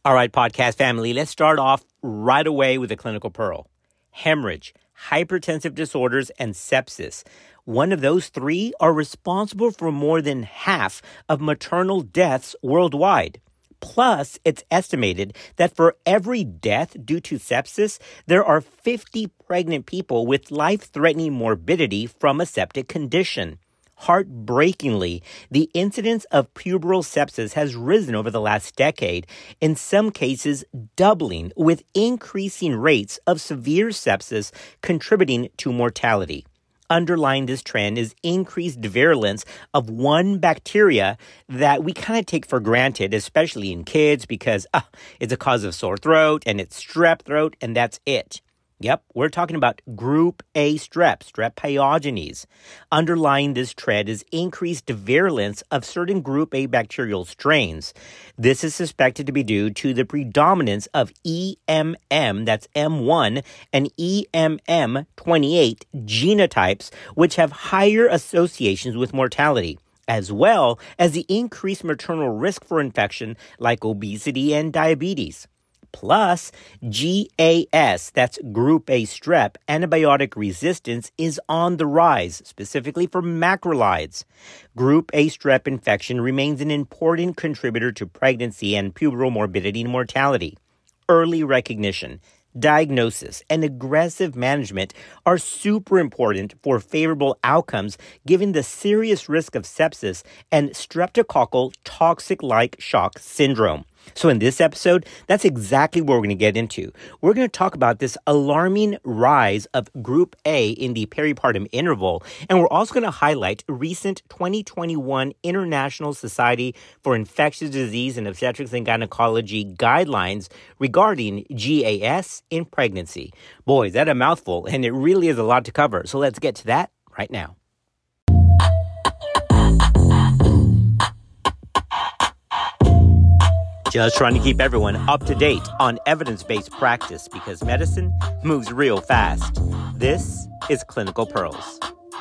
All right, podcast family, let's start off right away with a clinical pearl. Hemorrhage, hypertensive disorders, and sepsis. One of those three are responsible for more than half of maternal deaths worldwide. Plus, it's estimated that for every death due to sepsis, there are 50 pregnant people with life-threatening morbidity from a septic condition. Heartbreakingly, the incidence of puerperal sepsis has risen over the last decade, in some cases doubling, with increasing rates of severe sepsis contributing to mortality. Underlying this trend is increased virulence of one bacteria that we kind of take for granted, especially in kids, because it's a cause of sore throat and it's strep throat, and that's it. Yep, we're talking about Group A strep, Strep pyogenes. Underlying this trend is increased virulence of certain Group A bacterial strains. This is suspected to be due to the predominance of EMM, that's M1, and EMM28 genotypes, which have higher associations with mortality, as well as the increased maternal risk for infection like obesity and diabetes. Plus, GAS, that's Group A strep, antibiotic resistance is on the rise, specifically for macrolides. Group A strep infection remains an important contributor to pregnancy and puerperal morbidity and mortality. Early recognition, diagnosis, and aggressive management are super important for favorable outcomes given the serious risk of sepsis and streptococcal toxic-like shock syndrome. So in this episode, that's exactly what we're going to get into. We're going to talk about this alarming rise of Group A in the peripartum interval, and we're also going to highlight recent 2021 International Society for Infectious Disease and Obstetrics and Gynecology guidelines regarding GAS in pregnancy. Boy, is that a mouthful, and it really is a lot to cover. So let's get to that right now. Just trying to keep everyone up to date on evidence-based practice because medicine moves real fast. This is Clinical Pearls.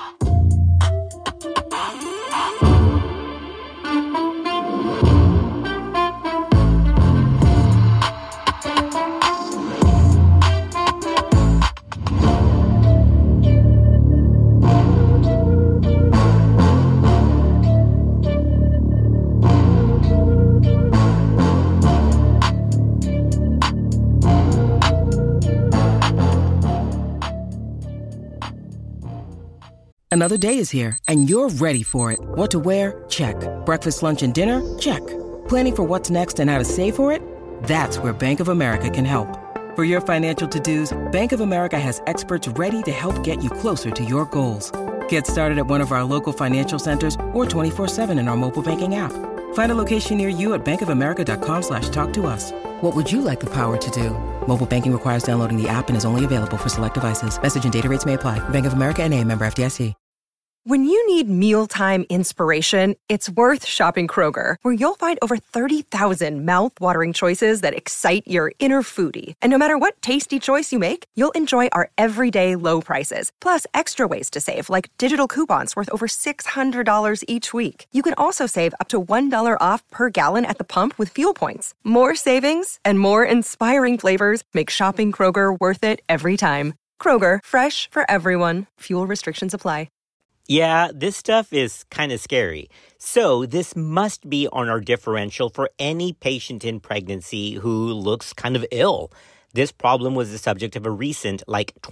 Another day is here, and you're ready for it. What to wear? Check. Breakfast, lunch, and dinner? Check. Planning for what's next and how to save for it? That's where Bank of America can help. For your financial to-dos, Bank of America has experts ready to help get you closer to your goals. Get started at one of our local financial centers or 24/7 in our mobile banking app. Find a location near you at bankofamerica.com/talktous. What would you like the power to do? Mobile banking requires downloading the app and is only available for select devices. Message and data rates may apply. Bank of America N.A., member FDIC. When you need mealtime inspiration, it's worth shopping Kroger, where you'll find over 30,000 mouth-watering choices that excite your inner foodie. And no matter what tasty choice you make, you'll enjoy our everyday low prices, plus extra ways to save, like digital coupons worth over $600 each week. You can also save up to $1 off per gallon at the pump with fuel points. More savings and more inspiring flavors make shopping Kroger worth it every time. Kroger, fresh for everyone. Fuel restrictions apply. Yeah, this stuff is kind of scary. So this must be on our differential for any patient in pregnancy who looks kind of ill. This problem was the subject of a recent,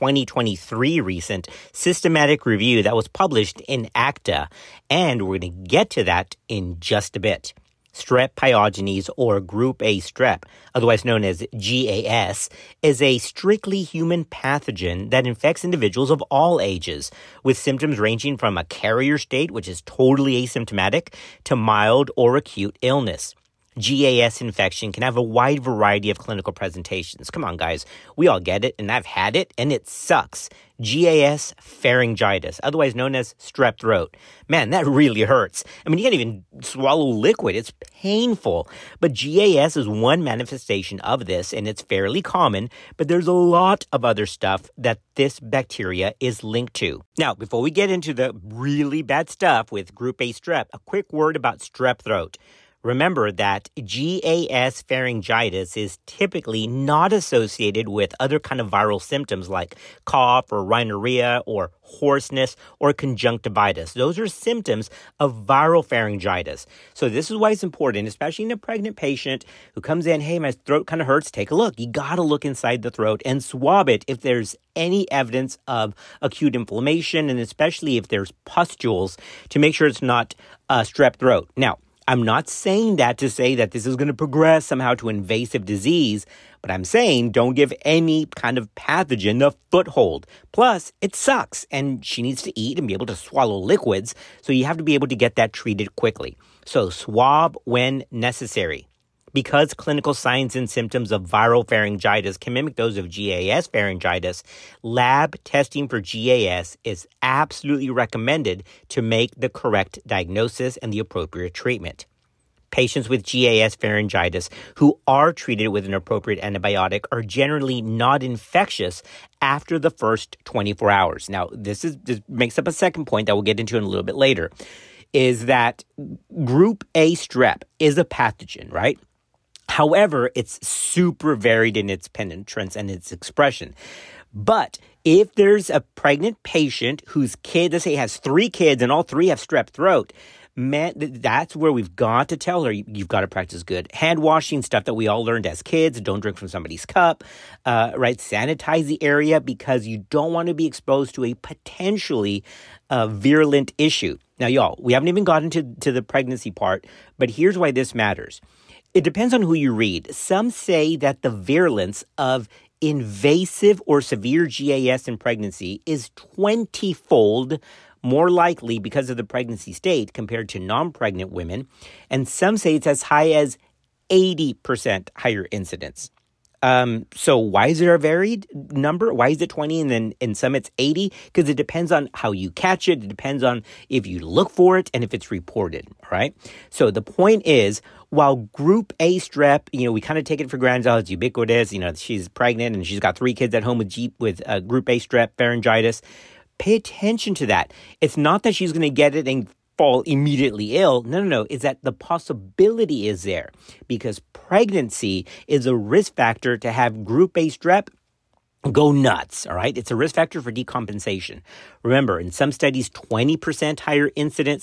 2023 recent, systematic review that was published in ACTA, and we're going to get to that in just a bit. Strep pyogenes, or Group A strep, otherwise known as GAS, is a strictly human pathogen that infects individuals of all ages, with symptoms ranging from a carrier state, which is totally asymptomatic, to mild or acute illness. GAS infection can have a wide variety of clinical presentations. Come on, guys. We all get it, and I've had it, and it sucks. GAS pharyngitis, otherwise known as strep throat. Man, that really hurts. I mean, you can't even swallow liquid. It's painful. But GAS is one manifestation of this, and it's fairly common, but there's a lot of other stuff that this bacteria is linked to. Now, before we get into the really bad stuff with Group A strep, a quick word about strep throat. Remember that GAS pharyngitis is typically not associated with other kind of viral symptoms like cough or rhinorrhea or hoarseness or conjunctivitis. Those are symptoms of viral pharyngitis. So this is why it's important, especially in a pregnant patient who comes in, hey, my throat kind of hurts, take a look. You got to look inside the throat and swab it if there's any evidence of acute inflammation, and especially if there's pustules, to make sure it's not strep throat. Now, I'm not saying that to say that this is going to progress somehow to invasive disease, but I'm saying don't give any kind of pathogen a foothold. Plus, it sucks, and she needs to eat and be able to swallow liquids, so you have to be able to get that treated quickly. So swab when necessary. Because clinical signs and symptoms of viral pharyngitis can mimic those of GAS pharyngitis, lab testing for GAS is absolutely recommended to make the correct diagnosis and the appropriate treatment. Patients with GAS pharyngitis who are treated with an appropriate antibiotic are generally not infectious after the first 24 hours. Now, this makes up a second point that we'll get into in a little bit later, is that group A strep is a pathogen, right? However, it's super varied in its penetrance and its expression. But if there's a pregnant patient whose kid, let's say, has 3 kids and all 3 have strep throat, man, that's where we've got to tell her you've got to practice good hand washing, stuff that we all learned as kids. Don't drink from somebody's cup, right? Sanitize the area because you don't want to be exposed to a potentially virulent issue. Now, y'all, we haven't even gotten to the pregnancy part, but here's why this matters. It depends on who you read. Some say that the virulence of invasive or severe GAS in pregnancy is 20-fold more likely because of the pregnancy state compared to non-pregnant women. And some say it's as high as 80% higher incidence. So why is there a varied number? Why is it 20 and then in some it's 80? Because it depends on how you catch it. It depends on if you look for it and if it's reported, all right? So the point is, while group A strep, we kind of take it for granted, it's ubiquitous, she's pregnant and she's got 3 kids at home with group A strep pharyngitis. Pay attention to that. It's not that she's going to get it and fall immediately ill. No. It's that the possibility is there because pregnancy is a risk factor to have group A strep go nuts, all right? It's a risk factor for decompensation. Remember, in some studies, 20% higher incidence,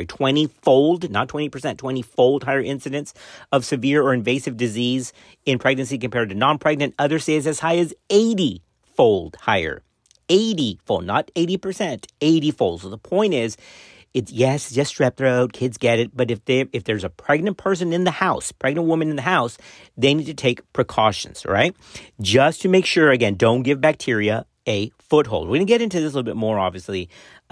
20-fold, not 20%, 20-fold higher incidence of severe or invasive disease in pregnancy compared to non-pregnant. Others say it's as high as 80-fold higher. 80-fold, not 80%, 80-fold. So the point is, it's just strep throat, kids get it, but if there's a pregnant person in the house, pregnant woman in the house, they need to take precautions, right? Just to make sure, again, don't give bacteria a foothold. We're going to get into this a little bit more, obviously,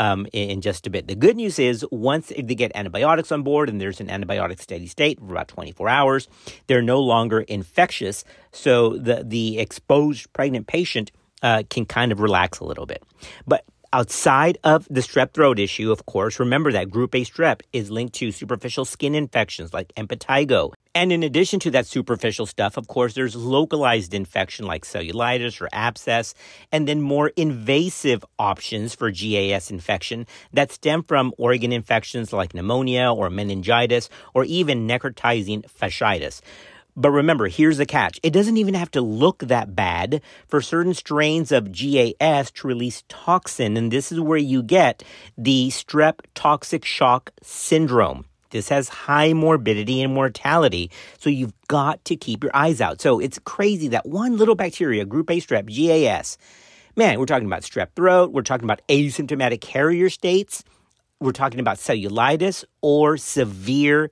in just a bit. The good news is once they get antibiotics on board and there's an antibiotic steady state for about 24 hours, they're no longer infectious, so the exposed pregnant patient can kind of relax a little bit. But outside of the strep throat issue, of course, remember that group A strep is linked to superficial skin infections like impetigo. And in addition to that superficial stuff, of course, there's localized infection like cellulitis or abscess, and then more invasive options for GAS infection that stem from organ infections like pneumonia or meningitis or even necrotizing fasciitis. But remember, here's the catch. It doesn't even have to look that bad for certain strains of GAS to release toxin, and this is where you get the strep toxic shock syndrome. This has high morbidity and mortality, so you've got to keep your eyes out. So it's crazy that one little bacteria, group A strep, GAS, man, we're talking about strep throat, we're talking about asymptomatic carrier states, we're talking about cellulitis or severe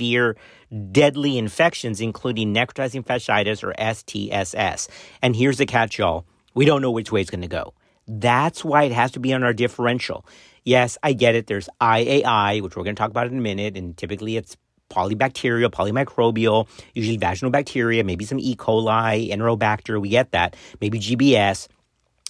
deadly infections, including necrotizing fasciitis or STSS. And here's the catch, y'all. We don't know which way it's going to go. That's why it has to be on our differential. Yes, I get it. There's IAI, which we're going to talk about in a minute, and typically it's polybacterial, polymicrobial, usually vaginal bacteria, maybe some E. coli, Enterobacter, we get that, maybe GBS.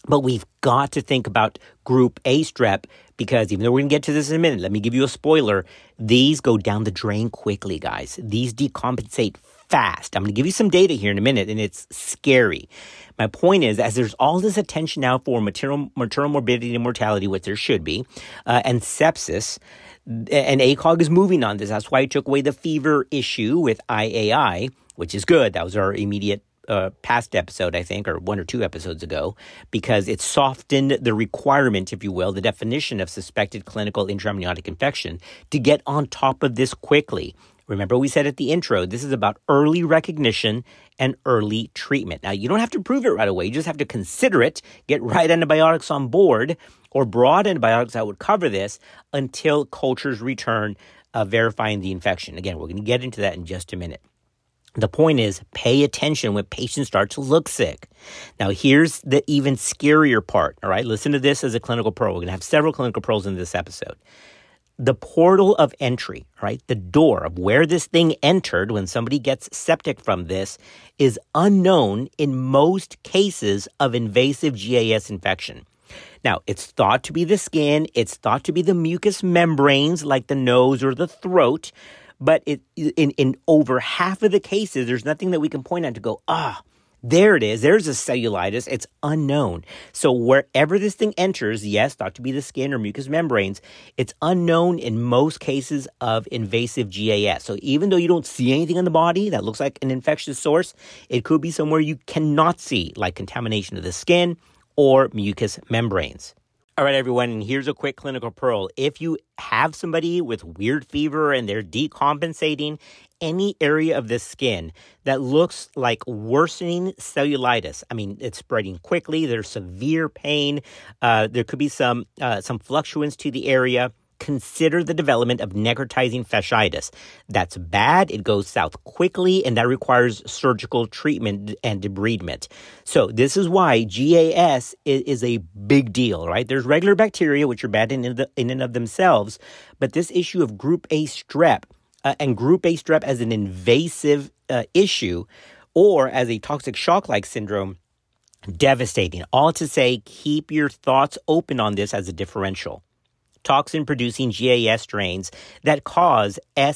But we've got to think about group A strep because even though we're going to get to this in a minute, let me give you a spoiler. These go down the drain quickly, guys. These decompensate fast. I'm going to give you some data here in a minute, and it's scary. My point is, as there's all this attention now for maternal morbidity and mortality, which there should be, and sepsis, and ACOG is moving on this. That's why I took away the fever issue with IAI, which is good. That was our immediate past episode, I think, or 1 or 2 episodes ago, because it softened the requirement, if you will, the definition of suspected clinical intraamniotic infection to get on top of this quickly. Remember we said at the intro, this is about early recognition and early treatment. Now, you don't have to prove it right away. You just have to consider it, get right antibiotics on board, or broad antibiotics that would cover this until cultures return verifying the infection. Again, we're going to get into that in just a minute. The point is, pay attention when patients start to look sick. Now, here's the even scarier part, all right? Listen to this as a clinical pearl. We're going to have several clinical pearls in this episode. The portal of entry, right? The door of where this thing entered when somebody gets septic from this is unknown in most cases of invasive GAS infection. Now, it's thought to be the skin. It's thought to be the mucous membranes like the nose or the throat. But in over half of the cases, there's nothing that we can point at to go, there it is. There's a cellulitis. It's unknown. So wherever this thing enters, yes, thought to be the skin or mucous membranes, it's unknown in most cases of invasive GAS. So even though you don't see anything in the body that looks like an infectious source, it could be somewhere you cannot see, like contamination of the skin or mucous membranes. All right, everyone, and here's a quick clinical pearl. If you have somebody with weird fever and they're decompensating any area of the skin that looks like worsening cellulitis, I mean, it's spreading quickly, there's severe pain, there could be some fluctuance to the area, consider the development of necrotizing fasciitis. That's bad. It goes south quickly, and that requires surgical treatment and debridement. So this is why GAS is a big deal, right? There's regular bacteria, which are bad in and of themselves, but this issue of group A strep, and group A strep as an invasive issue or as a toxic shock-like syndrome, devastating. All to say, keep your thoughts open on this as a differential. Toxin-producing GAS strains that cause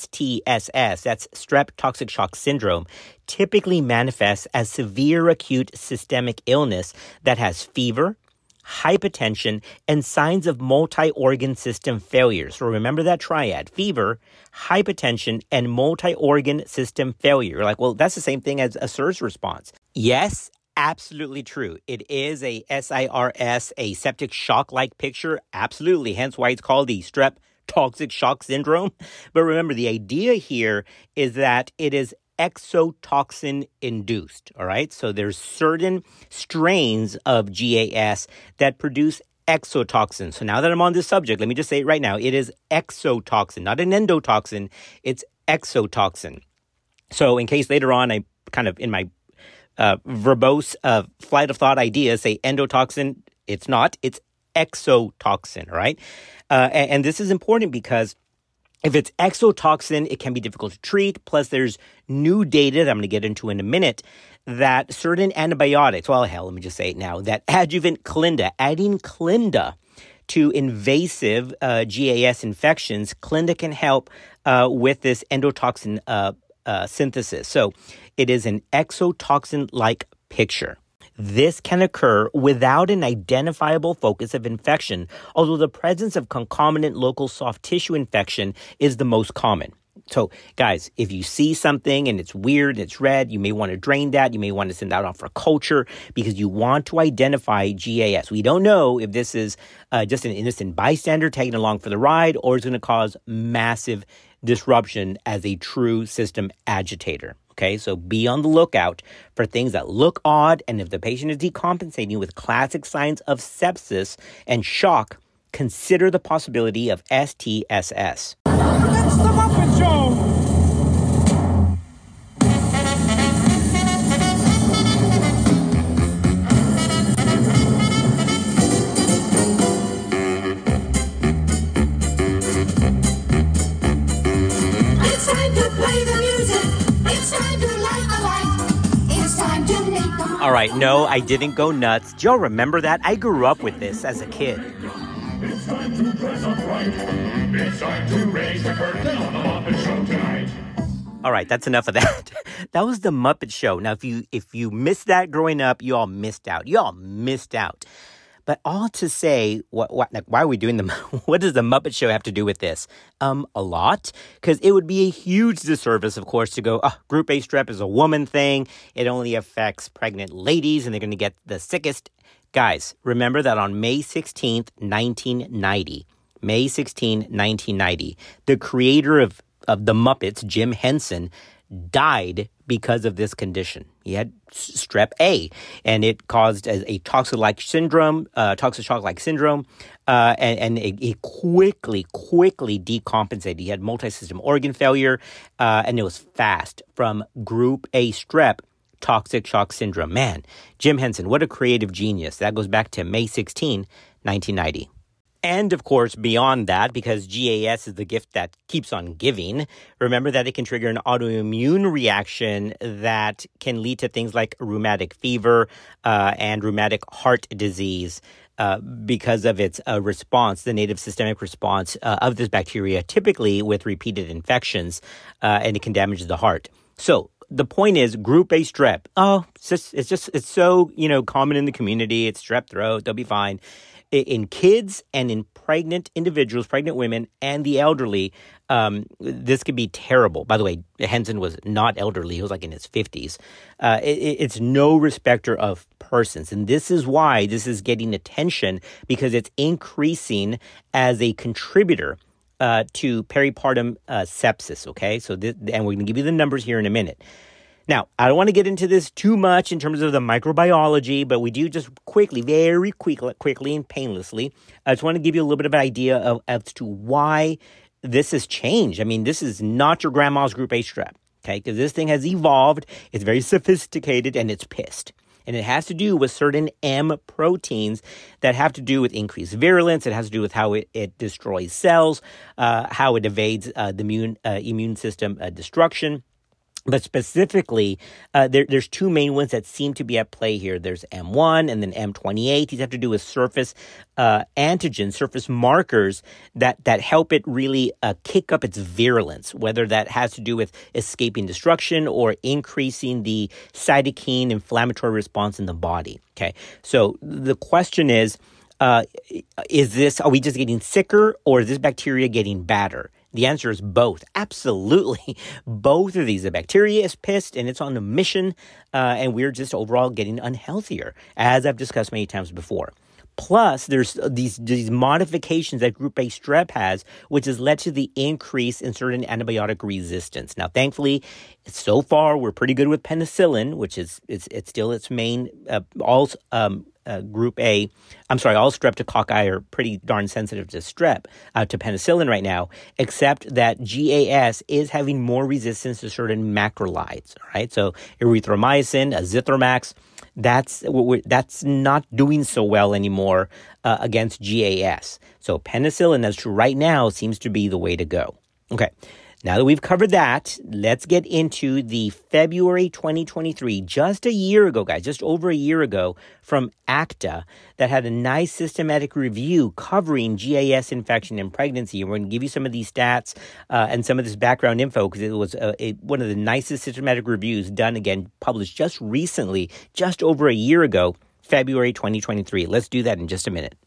STSS, that's strep toxic shock syndrome, typically manifests as severe acute systemic illness that has fever, hypotension, and signs of multi-organ system failure. So remember that triad: fever, hypotension, and multi-organ system failure. You're like, well, that's the same thing as a SIRS response. Yes, absolutely true. It is a SIRS, a septic shock-like picture. Absolutely. Hence why it's called the strep toxic shock syndrome. But remember, the idea here is that it is exotoxin induced. All right. So there's certain strains of GAS that produce exotoxin. So now that I'm on this subject, let me just say it right now. It is exotoxin, not an endotoxin. It's exotoxin. So in case later on, I kind of in my verbose flight of thought ideas say endotoxin, it's not. It's exotoxin, right? And this is important because if it's exotoxin, it can be difficult to treat. Plus, there's new data that I'm going to get into in a minute that certain antibiotics, well, hell, let me just say it now, that adjuvant Clinda, adding Clinda to invasive GAS infections, Clinda can help with this endotoxin synthesis. So it is an exotoxin-like picture. This can occur without an identifiable focus of infection, although the presence of concomitant local soft tissue infection is the most common. So, guys, if you see something and it's weird, it's red, you may want to drain that. You may want to send that off for culture because you want to identify GAS. We don't know if this is just an innocent bystander tagging along for the ride or it's going to cause massive disruption as a true system agitator. Okay, so be on the lookout for things that look odd, and if the patient is decompensating with classic signs of sepsis and shock, consider the possibility of STSS. That's the Muppet Show! All right, no, I didn't go nuts. Do y'all remember that? I grew up with this as a kid. It's time to dress up right. It's time to raise the curtain on the Muppet Show tonight. All right, that's enough of that. That was the Muppet Show. Now, if you missed that growing up, you all missed out. You all missed out. But all to say, why are we doing what does the Muppet Show have to do with this? A lot. Because it would be a huge disservice, of course, to go, Group A strep is a woman thing. It only affects pregnant ladies, and they're going to get the sickest. Guys, remember that on May 16th, 1990, the creator of the Muppets, Jim Henson, died because of this condition. He had strep A, and it caused a toxic-like syndrome, and it quickly decompensated. He had multi-system organ failure, and it was fast from Group A strep, toxic shock syndrome. Man, Jim Henson, what a creative genius. That goes back to May 16, 1990. And, of course, beyond that, because GAS is the gift that keeps on giving, remember that it can trigger an autoimmune reaction that can lead to things like rheumatic fever and rheumatic heart disease because of its response, the native systemic response of this bacteria, typically with repeated infections, and it can damage the heart. So the point is, Group A strep, it's so, common in the community. It's strep throat. They'll be fine. In kids and in pregnant individuals, pregnant women, and the elderly, this could be terrible. By the way, Henson was not elderly. He was like in his 50s. It's no respecter of persons. And this is why this is getting attention, because it's increasing as a contributor to peripartum sepsis, okay? So, and we're going to give you the numbers here in a minute. Now, I don't want to get into this too much in terms of the microbiology, but we do just very quickly and painlessly. I just want to give you a little bit of an idea as to why this has changed. I mean, this is not your grandma's Group A strep, okay? Because this thing has evolved. It's very sophisticated, and it's pissed. And it has to do with certain M proteins that have to do with increased virulence. It has to do with how it destroys cells, how it evades the immune system destruction. But specifically, there's two main ones that seem to be at play here. There's M1 and then M28. These have to do with surface antigens, surface markers that help it really kick up its virulence, whether that has to do with escaping destruction or increasing the cytokine inflammatory response in the body. Okay, so the question is are we just getting sicker, or is this bacteria getting badder? The answer is both. Absolutely. Both of these. The bacteria is pissed and it's on a mission, and we're just overall getting unhealthier, as I've discussed many times before. Plus, there's these modifications that Group A strep has, which has led to the increase in certain antibiotic resistance. Now, thankfully, so far, we're pretty good with penicillin, which is it's still its main, all streptococci are pretty darn sensitive to to penicillin right now, except that GAS is having more resistance to certain macrolides, all right? So erythromycin, azithromax, that's not doing so well anymore against GAS. So penicillin, as to right now, seems to be the way to go. Okay. Now that we've covered that, let's get into the February 2023, just a year ago, guys, just over a year ago, from ACTA, that had a nice systematic review covering GAS infection in pregnancy. And we're going to give you some of these stats and some of this background info, because it was one of the nicest systematic reviews done, again, published just recently, just over a year ago, February 2023. Let's do that in just a minute.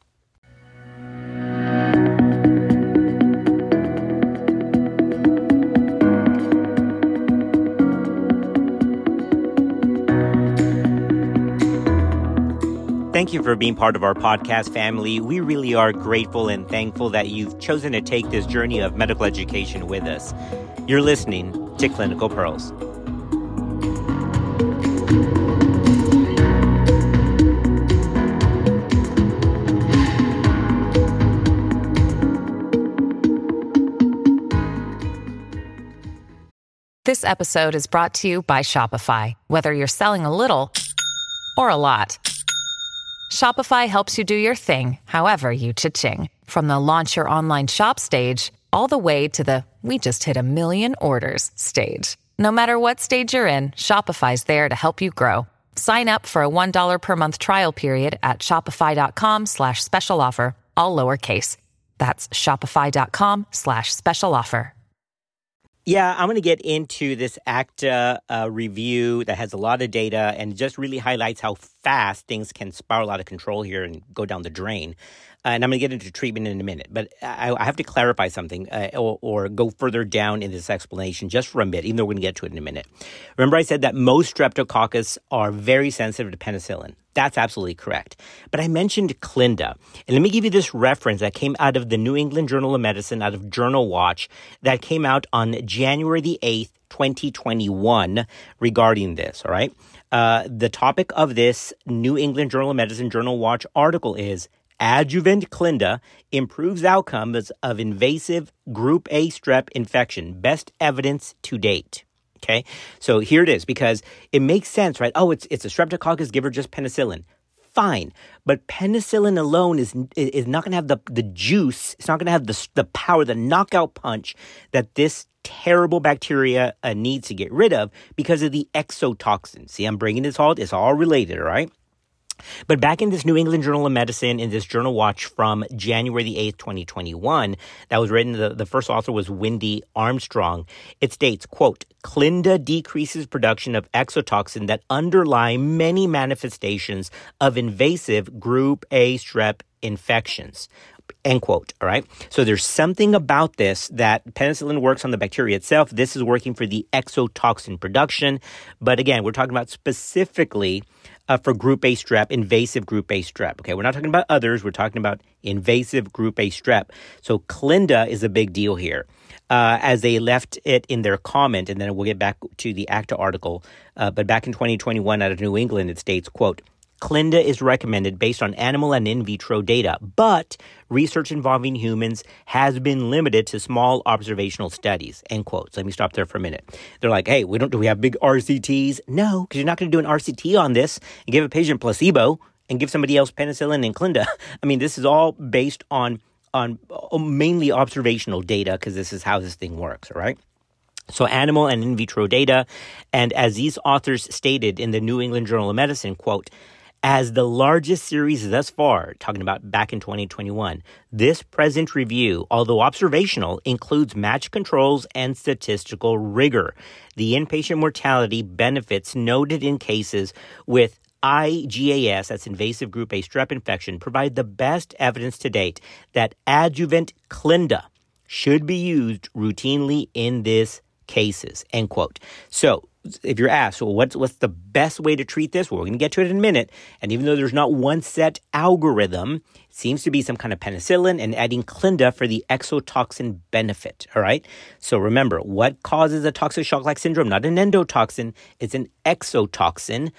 Thank you for being part of our podcast family. We really are grateful and thankful that you've chosen to take this journey of medical education with us. You're listening to Clinical Pearls. This episode is brought to you by Shopify. Whether you're selling a little or a lot, Shopify helps you do your thing, however you cha-ching. From the launch your online shop stage, all the way to the we just hit 1 million orders stage. No matter what stage you're in, Shopify's there to help you grow. Sign up for a $1 per month trial period at shopify.com/special offer, all lowercase. That's shopify.com/special offer. Yeah, I'm going to get into this ACTA review that has a lot of data and just really highlights how fast things can spiral out of control here and go down the drain. And I'm going to get into treatment in a minute. But I have to clarify something or go further down in this explanation just for a bit, even though we're going to get to it in a minute. Remember I said that most streptococcus are very sensitive to penicillin. That's absolutely correct. But I mentioned Clinda. And let me give you this reference that came out of the New England Journal of Medicine, out of Journal Watch, that came out on January the 8th, 2021 regarding this, all right? The topic of this New England Journal of Medicine Journal Watch article is Adjuvant Clinda improves outcomes of invasive group A strep infection. Best evidence to date. Okay, so here it is, because it makes sense, right? Oh, it's a streptococcus, give her just penicillin. Fine, but penicillin alone is not going to have the juice. It's not going to have the power, the knockout punch that this terrible bacteria needs to get rid of because of the exotoxin. See, I'm bringing this all, it's all related, all right? But back in this New England Journal of Medicine, in this Journal Watch from January the 8th, 2021, that was written, the first author was Wendy Armstrong. It states, quote, Clinda decreases production of exotoxin that underlie many manifestations of invasive group A strep infections. End quote. All right. So there's something about this that penicillin works on the bacteria itself. This is working for the exotoxin production. But again, we're talking about specifically for group A strep, invasive group A strep. Okay, we're not talking about others. We're talking about invasive group A strep. So Clinda is a big deal here. As they left it in their comment, and then we'll get back to the ACTA article. But back in 2021 out of New England, it states, quote, Clinda is recommended based on animal and in vitro data, but research involving humans has been limited to small observational studies, end quote. So let me stop there for a minute. They're like, hey, do we have big RCTs? No, because you're not going to do an RCT on this and give a patient placebo and give somebody else penicillin and Clinda. I mean, this is all based on mainly observational data because this is how this thing works, all right? So animal and in vitro data, and as these authors stated in the New England Journal of Medicine, quote, as the largest series thus far, talking about back in 2021, this present review, although observational, includes matched controls and statistical rigor. The inpatient mortality benefits noted in cases with IGAS, that's invasive group A strep infection, provide the best evidence to date that adjuvant Clinda should be used routinely in these cases, end quote. So if you're asked, well, what's the best way to treat this? Well, we're going to get to it in a minute. And even though there's not one set algorithm, it seems to be some kind of penicillin and adding Clinda for the exotoxin benefit, all right? So remember, what causes a toxic shock-like syndrome? Not an endotoxin, it's an exotoxin.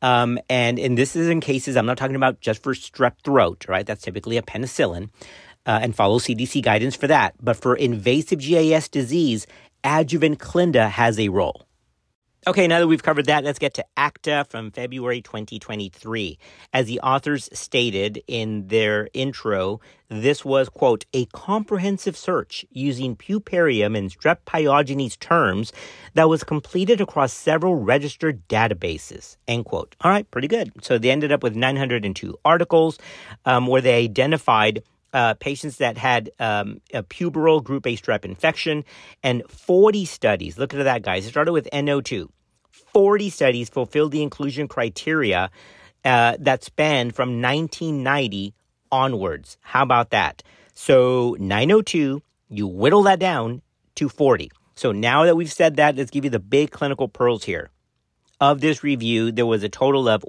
And this is in cases, I'm not talking about just for strep throat, right? That's typically a penicillin, and follow CDC guidance for that. But for invasive GAS disease, adjuvant Clinda has a role. Okay, now that we've covered that, let's get to ACTA from February 2023. As the authors stated in their intro, this was, quote, a comprehensive search using puparium and strep pyogenes terms that was completed across several registered databases, end quote. All right, pretty good. So they ended up with 902 articles where they identified patients that had a puberal group A strep infection, and 40 studies. Look at that, guys. It started with NO2. 40 studies fulfilled the inclusion criteria that spanned from 1990 onwards. How about that? So 902, you whittle that down to 40. So now that we've said that, let's give you the big clinical pearls here. Of this review, there was a total of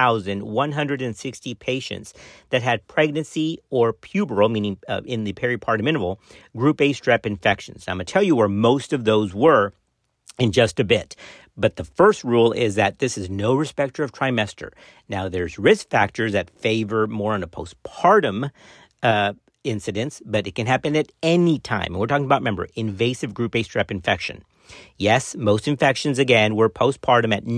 1,160 patients that had pregnancy or puberal, meaning in the peripartum interval, group A strep infections. I'm going to tell you where most of those were in just a bit. But the first rule is that this is no respecter of trimester. Now, there's risk factors that favor more on a postpartum incidence, but it can happen at any time. And we're talking about, remember, invasive group A strep infection. Yes, most infections, again, were postpartum at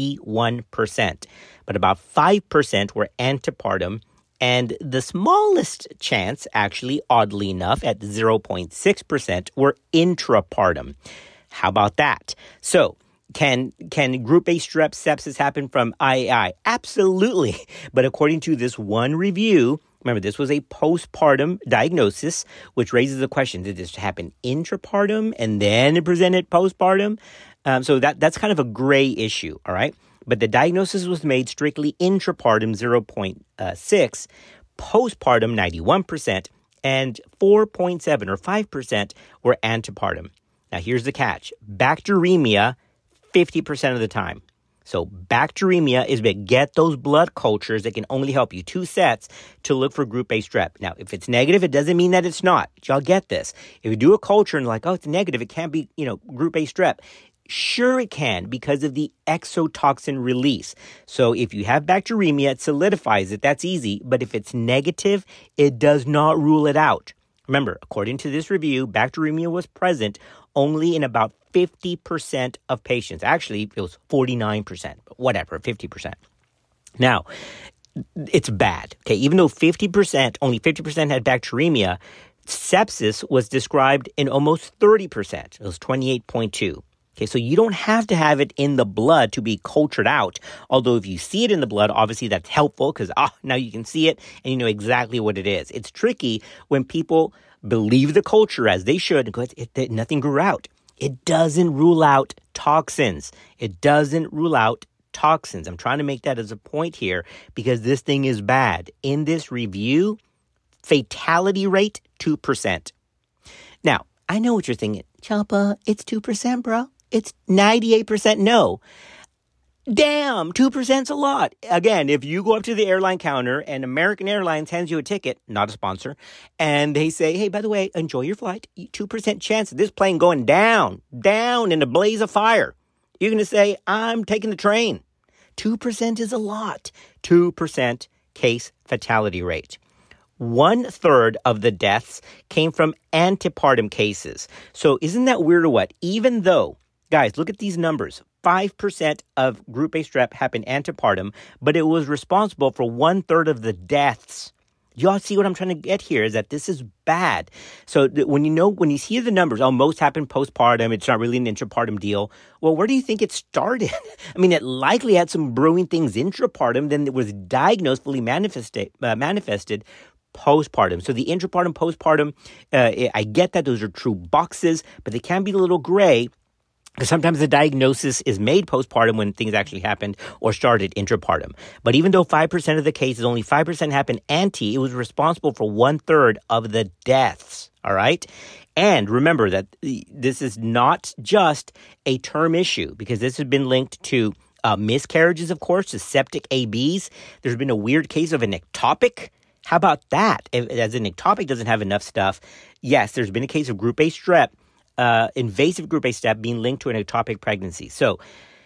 91%, but about 5% were antepartum, and the smallest chance, actually, oddly enough, at 0.6%, were intrapartum. How about that? So, Can group A strep sepsis happen from IAI? Absolutely. But according to this one review, remember, this was a postpartum diagnosis, which raises the question, did this happen intrapartum and then it presented postpartum? So that's kind of a gray issue, all right? But the diagnosis was made strictly intrapartum, 0.6, postpartum, 91%, and 4.7 or 5% were antepartum. Now, here's the catch. Bacteremia, 50% of the time. So bacteremia is big. Get those blood cultures that can only help you, 2 sets, to look for group A strep. Now, if it's negative, it doesn't mean that it's not. Y'all get this. If you do a culture and like, oh, it's negative, it can't be, group A strep. Sure it can because of the exotoxin release. So if you have bacteremia, it solidifies it. That's easy. But if it's negative, it does not rule it out. Remember, according to this review, bacteremia was present only in about 50% of patients. Actually, it was 49%, but whatever, 50%. Now, it's bad. Okay, even though only 50% had bacteremia, sepsis was described in almost 30%. It was 28.2. Okay, so you don't have to have it in the blood to be cultured out. Although if you see it in the blood, obviously that's helpful because now you can see it and you know exactly what it is. It's tricky when people believe the culture as they should and go, nothing grew out. It doesn't rule out toxins. It doesn't rule out toxins. I'm trying to make that as a point here because this thing is bad. In this review, fatality rate, 2%. Now, I know what you're thinking. Chapa, it's 2%, bro. It's 98% no. Damn, 2%'s a lot. Again, if you go up to the airline counter and American Airlines hands you a ticket, not a sponsor, and they say, hey, by the way, enjoy your flight, 2% chance of this plane going down in a blaze of fire. You're going to say, I'm taking the train. 2% is a lot. 2% case fatality rate. 1/3 of the deaths came from antepartum cases. So isn't that weird or what? Even though, guys, look at these numbers. 5% of group A strep happened antepartum, but it was responsible for 1/3 of the deaths. Y'all see what I'm trying to get here is that this is bad. So when you hear the numbers, most happened postpartum, it's not really an intrapartum deal. Well, where do you think it started? I mean, it likely had some brewing things intrapartum, then it was diagnosed, fully manifested postpartum. So the intrapartum, postpartum, I get that those are true boxes, but they can be a little gray. Because sometimes the diagnosis is made postpartum when things actually happened or started intrapartum. But even though 5% of the cases, only 5% happened it was responsible for 1/3 of the deaths. All right? And remember that this is not just a term issue because this has been linked to miscarriages, of course, to septic ABs. There's been a weird case of an ectopic. How about that? As an ectopic doesn't have enough stuff. Yes, there's been a case of group A strep. Invasive group A strep being linked to an ectopic pregnancy. So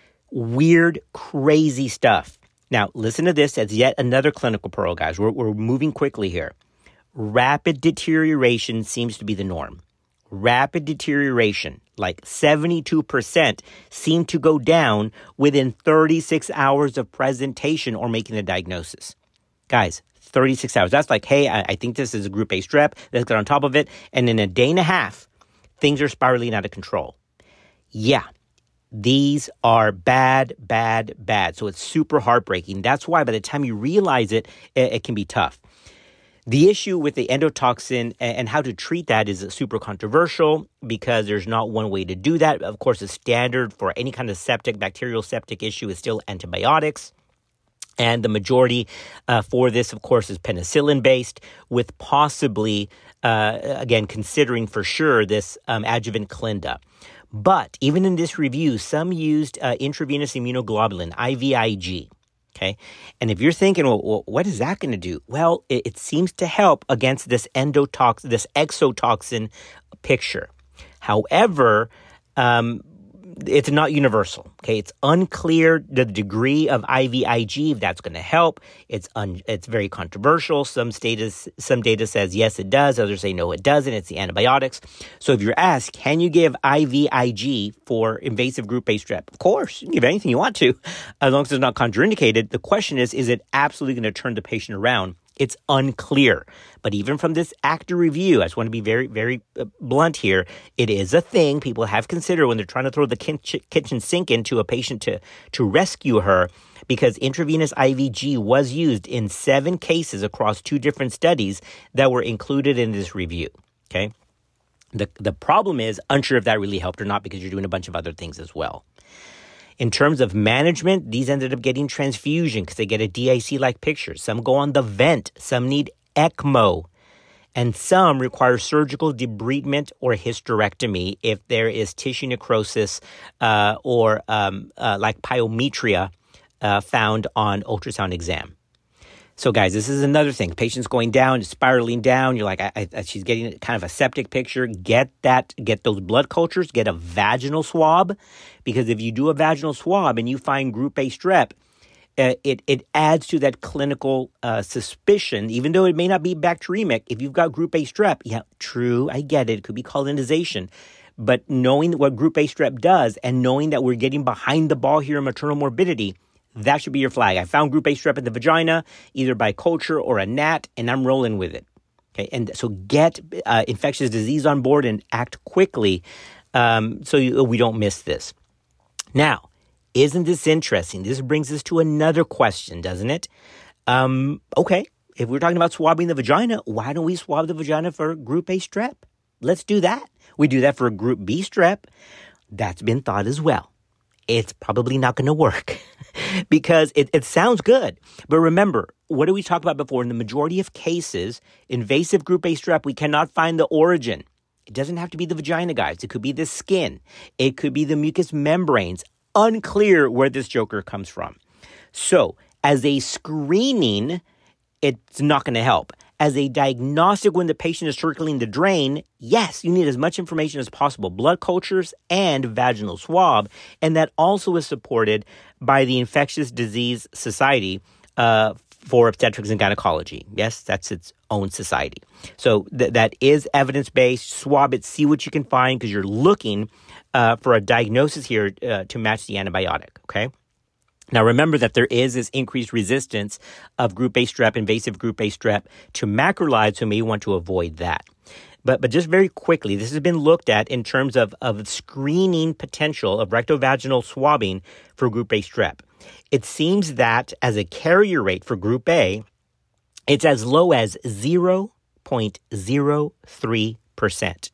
weird, crazy stuff. Now, listen to this as yet another clinical pearl, guys. We're moving quickly here. Rapid deterioration seems to be the norm. Rapid deterioration, like 72%, seem to go down within 36 hours of presentation or making the diagnosis. Guys, 36 hours. That's like, hey, I think this is a group A strep. Let's get on top of it. And in a day and a half, things are spiraling out of control. Yeah, these are bad, bad, bad. So it's super heartbreaking. That's why by the time you realize it, it can be tough. The issue with the endotoxin and how to treat that is super controversial because there's not one way to do that. Of course, the standard for any kind of bacterial septic issue is still antibiotics. And the majority for this, of course, is penicillin-based with possibly, again, considering for sure this adjuvant Clinda. But even in this review, some used intravenous immunoglobulin, IVIG. Okay, and if you're thinking, well, what is that going to do? Well, it seems to help against this exotoxin picture. However, it's not universal. Okay, it's unclear the degree of IVIG if that's going to help. It's very controversial. Some data says yes, it does. Others say no, it doesn't. It's the antibiotics. So if you're asked, can you give IVIG for invasive group A strep? Of course, you can give anything you want to, as long as it's not contraindicated. The question is it absolutely going to turn the patient around It's unclear. But even from this ACTA review, I just want to be very, very blunt here. It is a thing people have considered when they're trying to throw the kitchen sink into a patient to rescue her, because intravenous IVG was used in 7 cases across 2 different studies that were included in this review. Okay. The problem is unsure if that really helped or not, because you're doing a bunch of other things as well. In terms of management, these ended up getting transfusion because they get a DIC-like picture. Some go on the vent. Some need ECMO. And some require surgical debridement or hysterectomy if there is tissue necrosis or like pyometria found on ultrasound exam. So, guys, this is another thing. Patient's going down, spiraling down. You're like, she's getting kind of a septic picture. Get those blood cultures. Get a vaginal swab, because if you do a vaginal swab and you find Group A strep, it adds to that clinical suspicion, even though it may not be bacteremic. If you've got Group A strep, yeah, true, I get it. It could be colonization. But knowing what Group A strep does and knowing that we're getting behind the ball here in maternal morbidity, that should be your flag. I found Group A strep in the vagina, either by culture or a gnat, and I'm rolling with it. Okay, and so get infectious disease on board and act quickly so we don't miss this. Now, isn't this interesting? This brings us to another question, doesn't it? Okay, if we're talking about swabbing the vagina, why don't we swab the vagina for Group A strep? Let's do that. We do that for Group B strep. That's been thought as well. It's probably not going to work because it sounds good. But remember, what did we talk about before? In the majority of cases, invasive Group A strep, we cannot find the origin. It doesn't have to be the vagina, guys. It could be the skin. It could be the mucous membranes. Unclear where this joker comes from. So, as a screening, it's not going to help. As a diagnostic, when the patient is circling the drain, yes, you need as much information as possible, blood cultures and vaginal swab, and that also is supported by the Infectious Disease Society for Obstetrics and Gynecology. Yes, that's its own society. So that is evidence-based. Swab it, see what you can find, because you're looking for a diagnosis here to match the antibiotic, okay? Now, remember that there is this increased resistance of Group A strep, invasive Group A strep, to macrolides, so you may want to avoid that. But just very quickly, this has been looked at in terms of screening potential of rectovaginal swabbing for Group A strep. It seems that as a carrier rate for Group A, it's as low as 0.03%.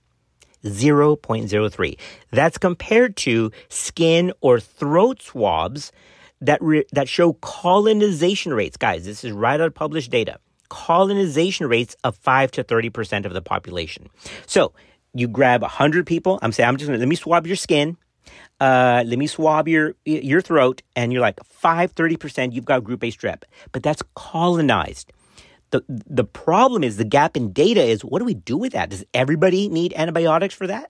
0.03. That's compared to skin or throat swabs that show colonization rates. Guys, this is right out of published data. Colonization rates of 5 to 30% of the population. So you grab 100 people. Let me swab your skin. Let me swab your throat. And you're like 30%, you've got Group A strep. But that's colonized. The problem is the gap in data is, what do we do with that? Does everybody need antibiotics for that?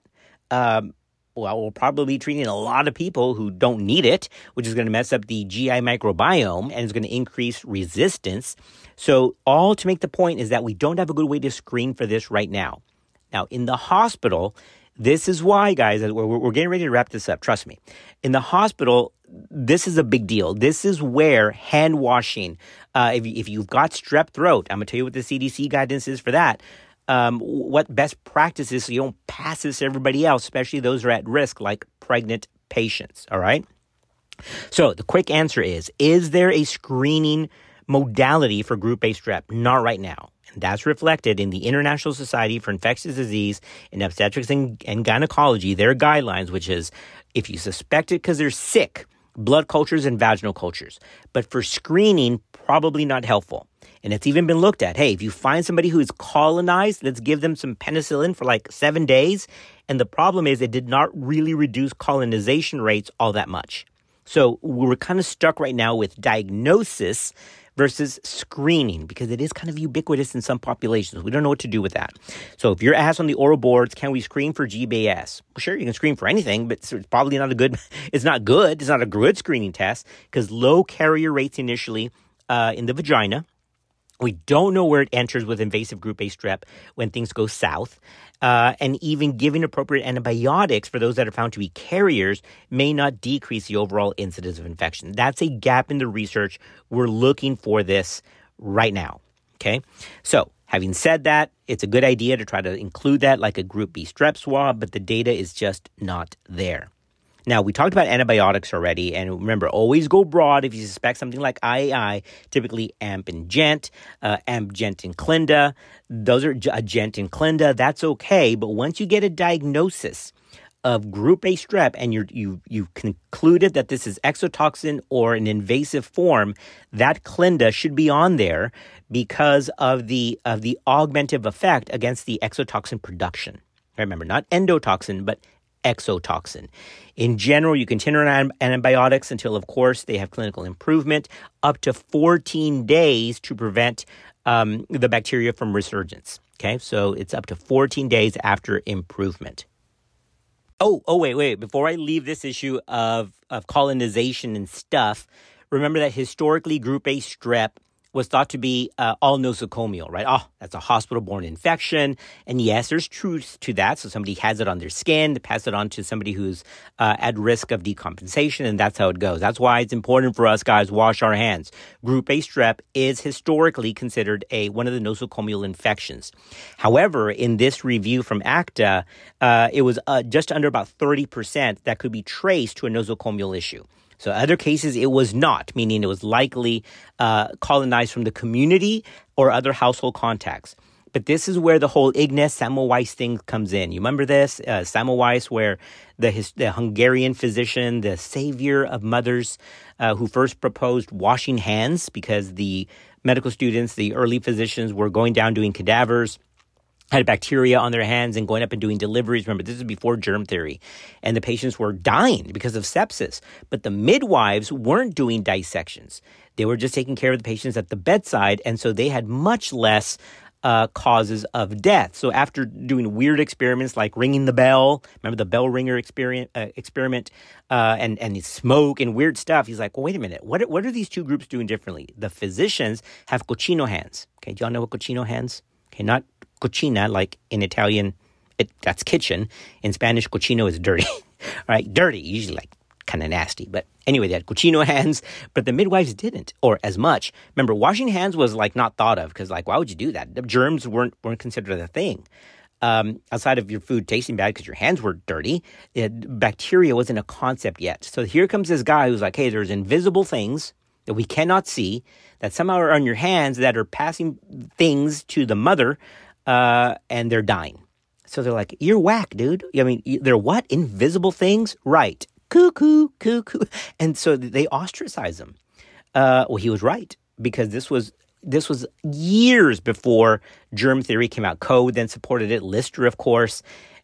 Well, we'll probably be treating a lot of people who don't need it, which is going to mess up the GI microbiome and is going to increase resistance. So all to make the point is that we don't have a good way to screen for this right now. Now, in the hospital, this is why, guys, we're getting ready to wrap this up. Trust me. In the hospital, this is a big deal. This is where hand washing, if you've got strep throat, I'm going to tell you what the CDC guidance is for that. What best practices so you don't pass this to everybody else, especially those who are at risk, like pregnant patients, all right? So the quick answer is there a screening modality for Group A strep? Not right now. And that's reflected in the International Society for Infectious Disease in Obstetrics and Gynecology, their guidelines, which is if you suspect it because they're sick, blood cultures and vaginal cultures. But for screening, probably not helpful. And it's even been looked at. Hey, if you find somebody who is colonized, let's give them some penicillin for like 7 days. And the problem is it did not really reduce colonization rates all that much. So we're kind of stuck right now with diagnosis versus screening, because it is kind of ubiquitous in some populations. We don't know what to do with that. So if you're asked on the oral boards, can we screen for GBS? Well, sure, you can screen for anything, but it's probably not it's not a good screening test, because low carrier rates initially in the vagina. We don't know where it enters with invasive Group A strep when things go south. And even giving appropriate antibiotics for those that are found to be carriers may not decrease the overall incidence of infection. That's a gap in the research. We're looking for this right now. Okay, so having said that, it's a good idea to try to include that like a Group B strep swab, but the data is just not there. Now, we talked about antibiotics already, and remember, always go broad if you suspect something like IAI, typically AMP and GENT, AMP, GENT, and Clinda. Those are GENT and Clinda. That's okay, but once you get a diagnosis of Group A strep and you've concluded that this is exotoxin or an invasive form, that Clinda should be on there because of the augmentative effect against the exotoxin production. Remember, not endotoxin, but exotoxin. In general, you continue on antibiotics until, of course, they have clinical improvement, up to 14 days to prevent the bacteria from resurgence. Okay, so it's up to 14 days after improvement. Wait. Before I leave this issue of colonization and stuff, remember that historically Group A strep was thought to be all nosocomial, right? Oh, that's a hospital-borne infection. And yes, there's truth to that. So somebody has it on their skin, they pass it on to somebody who's at risk of decompensation, and that's how it goes. That's why it's important for us guys, wash our hands. Group A strep is historically considered one of the nosocomial infections. However, in this review from ACTA, it was just under about 30% that could be traced to a nosocomial issue. So other cases, it was not, meaning it was likely colonized from the community or other household contacts. But this is where the whole Ignaz Semmelweis thing comes in. You remember this? Semmelweis, where the Hungarian physician, the savior of mothers, who first proposed washing hands because the medical students, the early physicians, were going down doing cadavers, had bacteria on their hands and going up and doing deliveries. Remember, this is before germ theory. And the patients were dying because of sepsis. But the midwives weren't doing dissections. They were just taking care of the patients at the bedside. And so they had much less causes of death. So after doing weird experiments like ringing the bell, remember the bell ringer experiment, and smoke and weird stuff, he's like, well, wait a minute. What are these two groups doing differently? The physicians have cochino hands. Okay, do y'all know what cochino hands? Okay, not cochina, like in Italian, that's kitchen. In Spanish, cochino is dirty. All right, dirty, usually like kind of nasty. But anyway, they had cochino hands, but the midwives didn't, or as much. Remember, washing hands was like not thought of because like, why would you do that? The germs weren't considered a thing. Outside of your food tasting bad because your hands were dirty, bacteria wasn't a concept yet. So here comes this guy who's like, hey, there's invisible things that we cannot see that somehow are on your hands that are passing things to the mother, and they're dying. So they're like, you're whack, dude. I mean, they're what? Invisible things? Right. Cuckoo. And so they ostracize him. Well, he was right, because this was years before germ theory came out. Coe then supported it. Lister, of course.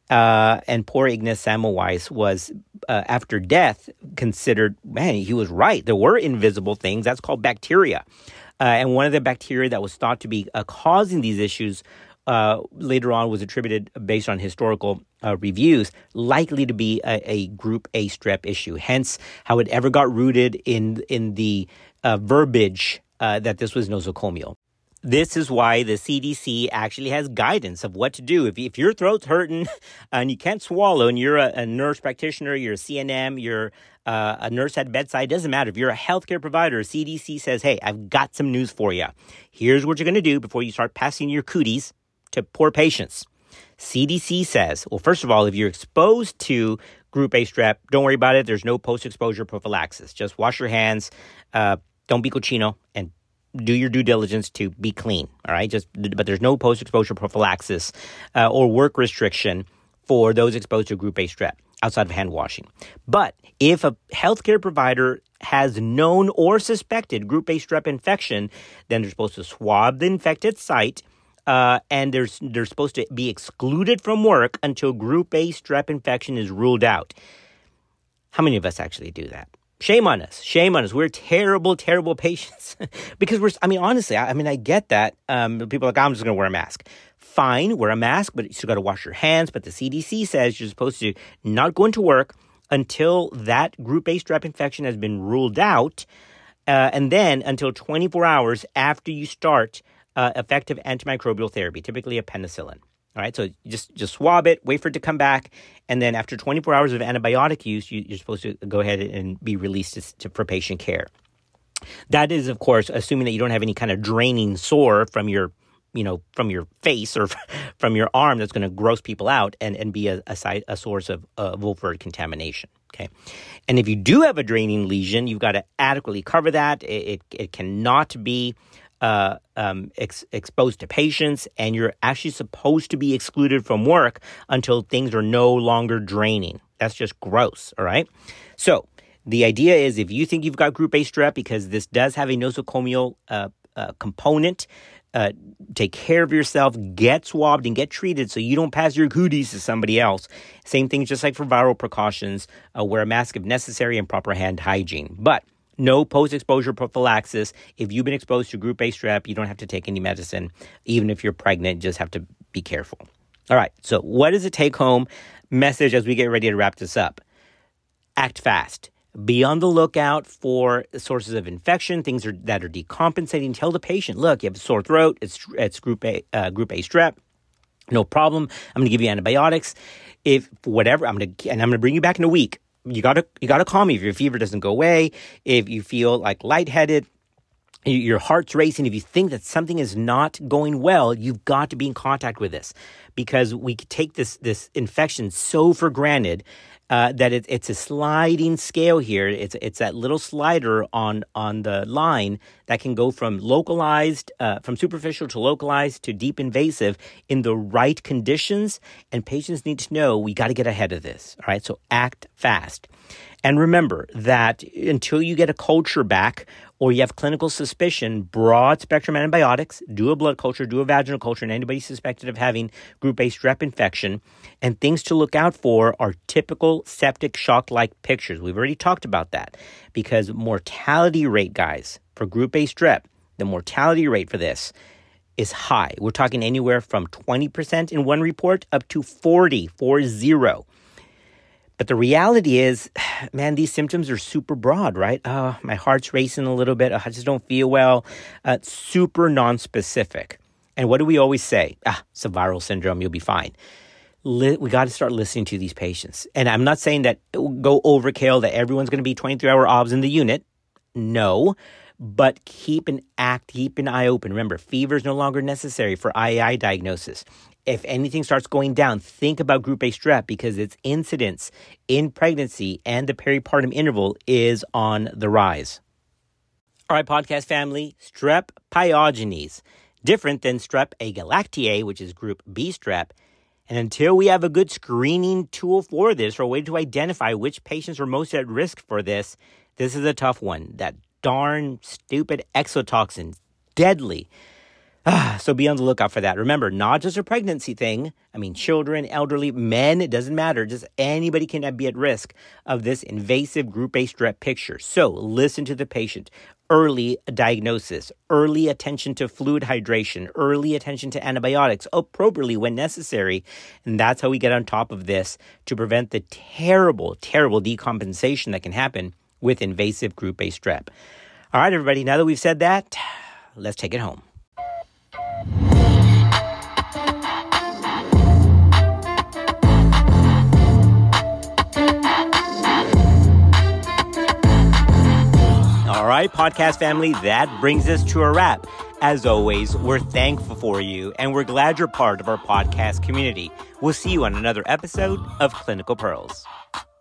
And poor Ignaz Semmelweis was, after death, considered, man, he was right. There were invisible things. That's called bacteria. And one of the bacteria that was thought to be causing these issues later on was attributed, based on historical reviews, likely to be a Group A strep issue. Hence, how it ever got rooted in the verbiage that this was nosocomial. This is why the CDC actually has guidance of what to do. If your throat's hurting and you can't swallow and you're a nurse practitioner, you're a CNM, you're a nurse at bedside, doesn't matter. If you're a healthcare provider, CDC says, hey, I've got some news for you. Here's what you're going to do before you start passing your cooties to poor patients. CDC says, well, first of all, if you're exposed to Group A strep, don't worry about it. There's no post-exposure prophylaxis. Just wash your hands, don't be cochino, and do your due diligence to be clean, all right? But there's no post-exposure prophylaxis or work restriction for those exposed to Group A strep outside of hand washing. But if a healthcare provider has known or suspected Group A strep infection, then they're supposed to swab the infected site, and they're supposed to be excluded from work until Group A strep infection is ruled out. How many of us actually do that? Shame on us. We're terrible, terrible patients. Because honestly, I get that. People are like, I'm just going to wear a mask. Fine, wear a mask, but you still got to wash your hands. But the CDC says you're supposed to not go into work until that Group A strep infection has been ruled out, and then until 24 hours after you start effective antimicrobial therapy, typically a penicillin. All right, so just swab it, wait for it to come back, and then after 24 hours of antibiotic use, you're supposed to go ahead and be released for patient care. That is, of course, assuming that you don't have any kind of draining sore from your face or from your arm that's going to gross people out and be a source of overt contamination. Okay. And if you do have a draining lesion, you've got to adequately cover that. It cannot be exposed to patients, and you're actually supposed to be excluded from work until things are no longer draining. That's just gross. All right. So the idea is if you think you've got group A strep, because this does have a nosocomial component, take care of yourself, get swabbed and get treated so you don't pass your cooties to somebody else. Same thing, just like for viral precautions, wear a mask if necessary and proper hand hygiene. But no post-exposure prophylaxis. If you've been exposed to group A strep, you don't have to take any medicine. Even if you're pregnant, you just have to be careful. All right, so what is the take-home message as we get ready to wrap this up? Act fast. Be on the lookout for sources of infection, things that are decompensating. Tell the patient, look, you have a sore throat. It's group A strep. No problem. I'm going to give you antibiotics. If whatever, I'm going to bring you back in a week. You gotta call me if your fever doesn't go away. If you feel like lightheaded, your heart's racing. If you think that something is not going well, you've got to be in contact with us, because we take this infection so for granted. That it's a sliding scale here. It's that little slider on the line that can go from localized, from superficial to localized to deep invasive in the right conditions. And patients need to know we got to get ahead of this. All right, so act fast. And remember that until you get a culture back or you have clinical suspicion, broad spectrum antibiotics, do a blood culture, do a vaginal culture, and anybody suspected of having group A strep infection. And things to look out for are typical septic shock-like pictures. We've already talked about that, because mortality rate, guys, for group A strep, the mortality rate for this is high. We're talking anywhere from 20% in one report up to 40. But the reality is, man, these symptoms are super broad, right? My heart's racing a little bit. I just don't feel well. Super nonspecific. And what do we always say? It's a viral syndrome. You'll be fine. We got to start listening to these patients. And I'm not saying that go overkill, that everyone's going to be 23-hour obs in the unit. No. But keep an eye open. Remember, fever is no longer necessary for IAI diagnosis. If anything starts going down, think about group A strep, because its incidence in pregnancy and the peripartum interval is on the rise. All right, podcast family, strep pyogenes, different than strep agalactiae, which is group B strep. And until we have a good screening tool for this, or a way to identify which patients are most at risk for this is a tough one. That darn stupid exotoxin, deadly. So be on the lookout for that. Remember, not just a pregnancy thing. I mean, children, elderly, men, it doesn't matter. Just anybody can be at risk of this invasive group A strep picture. So listen to the patient. Early diagnosis, early attention to fluid hydration, early attention to antibiotics appropriately when necessary. And that's how we get on top of this to prevent the terrible, terrible decompensation that can happen with invasive group A strep. All right, everybody, now that we've said that, let's take it home. All right, podcast family, that brings us to a wrap. As always, we're thankful for you, and we're glad you're part of our podcast community. We'll see you on another episode of Clinical Pearls.